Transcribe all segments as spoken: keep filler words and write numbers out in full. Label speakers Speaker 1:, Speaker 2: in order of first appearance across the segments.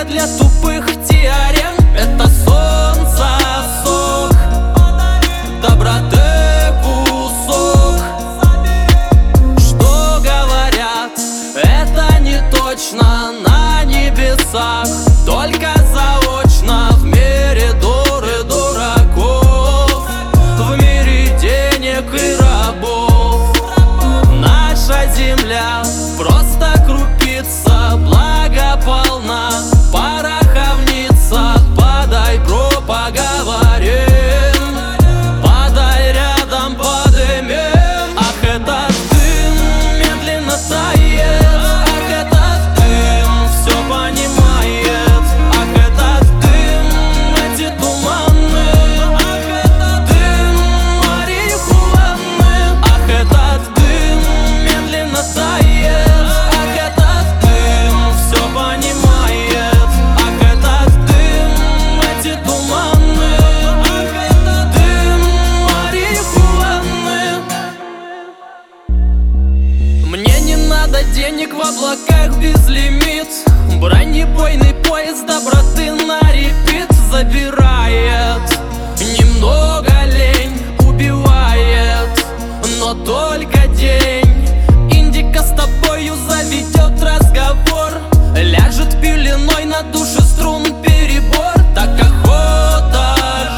Speaker 1: Теория для тупых теорем. Это солнце, сок, доброты кусок. Что говорят, это не точно на небесах, только заочно в мире дур и дураков, в мире денег и рабов. Наша земля просто крупица, благо полна, пороховница. Подай, бро, поговорим, подай рядом, подымем. Ах, этот дым медленно тает, ах, этот дым все понимает. Ах, этот дым, эти туманы, ах, этот дым марихуаны. Ах, этот дым медленно тает, ах, этот дым все понимает. Ах, этот дым, эти туманы, ах, этот дым марихуаны. Мне не надо денег в облаках безлимит. Бронебойный поезд доброты на репит забирает. Немного лень убивает, но только день. Индика с тобою заведет разговор, ляжет пеленой на душе струн перебор. Так охота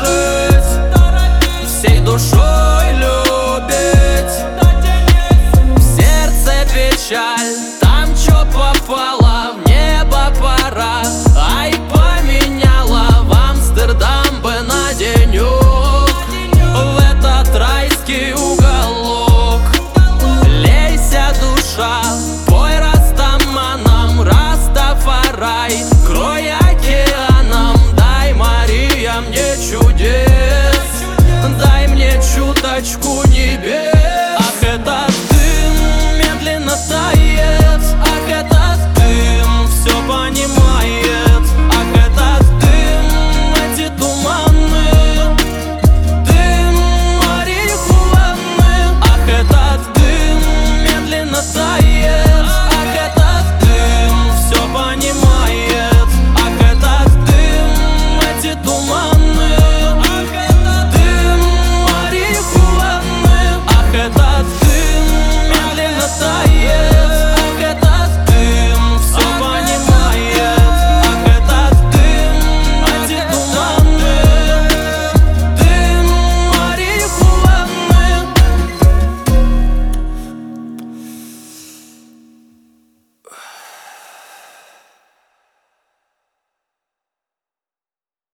Speaker 1: жить, всей душой любить. В сердце печаль, там чё попало, в небо пора.